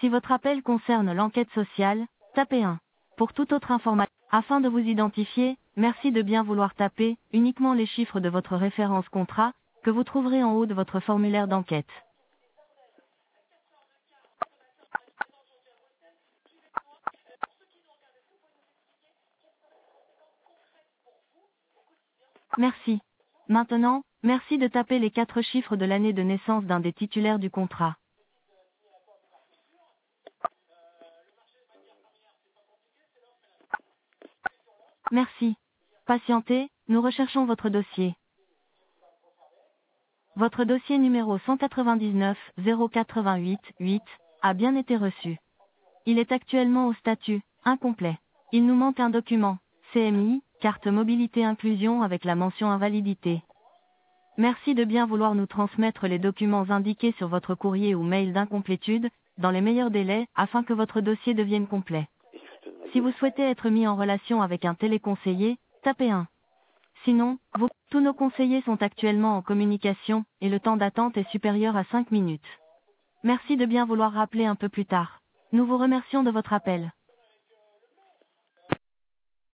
Si votre appel concerne l'enquête sociale, tapez 1. Pour toute autre information, afin de vous identifier, merci de bien vouloir taper uniquement les chiffres de votre référence contrat, que vous trouverez en haut de votre formulaire d'enquête. Merci. Maintenant, merci de taper les 4 chiffres de l'année de naissance d'un des titulaires du contrat. Merci. Patientez, nous recherchons votre dossier. Votre dossier numéro 199 088 8 a bien été reçu. Il est actuellement au statut incomplet. Il nous manque un document, CMI, carte mobilité inclusion avec la mention invalidité. Merci de bien vouloir nous transmettre les documents indiqués sur votre courrier ou mail d'incomplétude, dans les meilleurs délais, afin que votre dossier devienne complet. Si vous souhaitez être mis en relation avec un téléconseiller, tapez 1. Sinon, tous nos conseillers sont actuellement en communication, et le temps d'attente est supérieur à 5 minutes. Merci de bien vouloir rappeler un peu plus tard. Nous vous remercions de votre appel.